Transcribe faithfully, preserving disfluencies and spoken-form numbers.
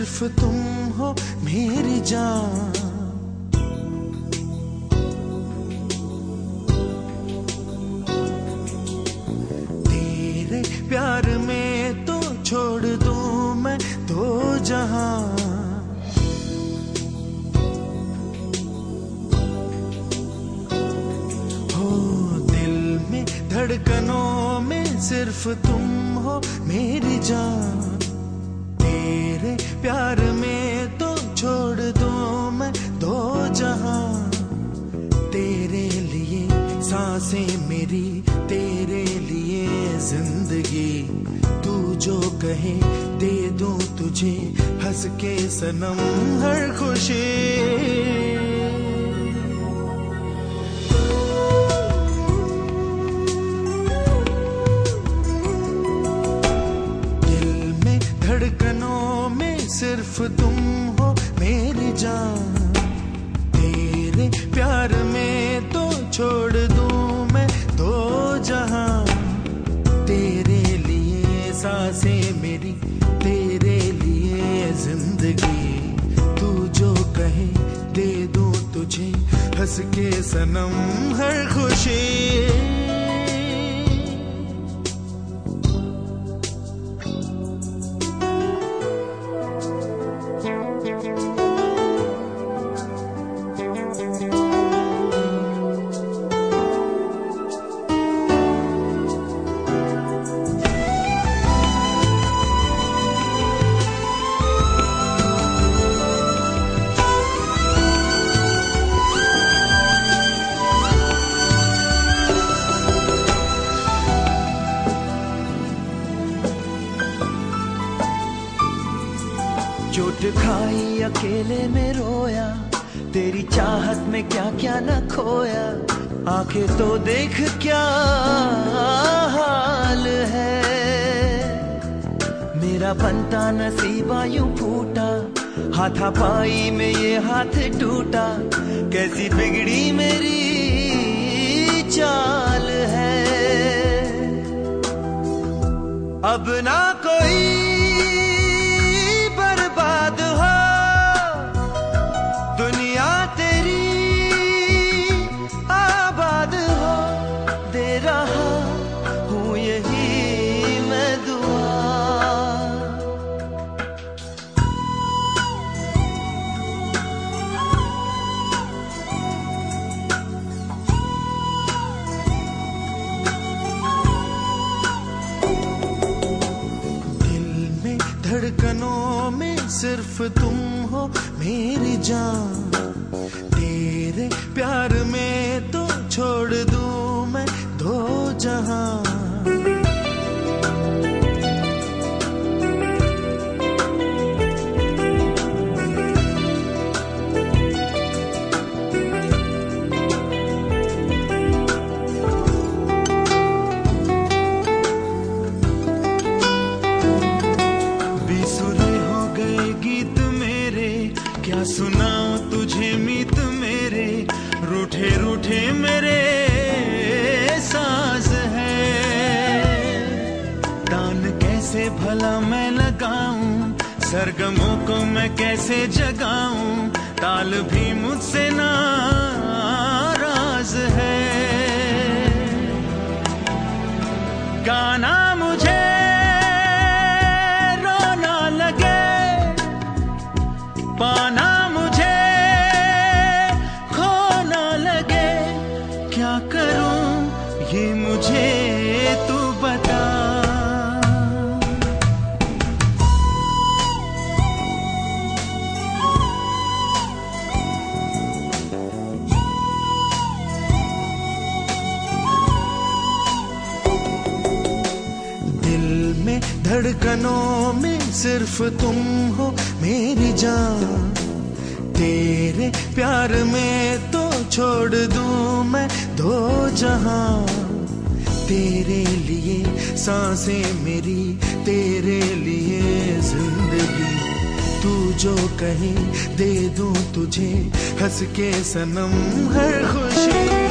सिर्फ तुम हो मेरी जान। तेरे प्यार में तो छोड़ दूं मैं दो जहां। हो दिल में धड़कनों में सिर्फ तुम हो मेरी जान। तेरे प्यार में तो छोड़ दूं मैं दो जहां। तेरे लिए सांसें मेरी, तेरे लिए जिंदगी। तू जो कहे दे दूं तुझे हंस के सनम हर खुशी। धड़कनों में सिर्फ तुम हो मेरी जान। तेरे प्यार में तो छोड़ दूं मैं दो जहां। तेरे लिए सांसें मेरी, तेरे लिए जिंदगी। तू जो कहे दे दूं तुझे हंस के सनम हर खुशी। चोट खाई अकेले में रोया, तेरी चाहत में क्या क्या न खोया। आंखें तो देख क्या हाल है। मेरा बनता नसीबा यूं फूटा, हाथापाई में ये हाथ टूटा। कैसी बिगड़ी मेरी चाल है। अब ना कोई धड़कनों में सिर्फ तुम हो मेरी जान। तेरे प्यार में तो छोड़ दूं मैं दो जहां। क्या सुनाऊं तुझे मीत मेरे, रूठे रूठे मेरे साज है। तान कैसे भला मैं लगाऊं, सरगमों को मैं कैसे जगाऊं। ताल भी मुझसे नाराज है। गाना मुझे रोना लगे, पाना मुझे खोना लगे। क्या करूं ये मुझे तू बता। दिल में धड़कनों में सिर्फ तुम हो मेरी जान। तेरे प्यार में तो छोड़ दूं मैं दो जहां। तेरे लिए सांसें मेरी, तेरे लिए जिंदगी। तू जो कहे दे दूं तुझे हंस के सनम हर खुशी।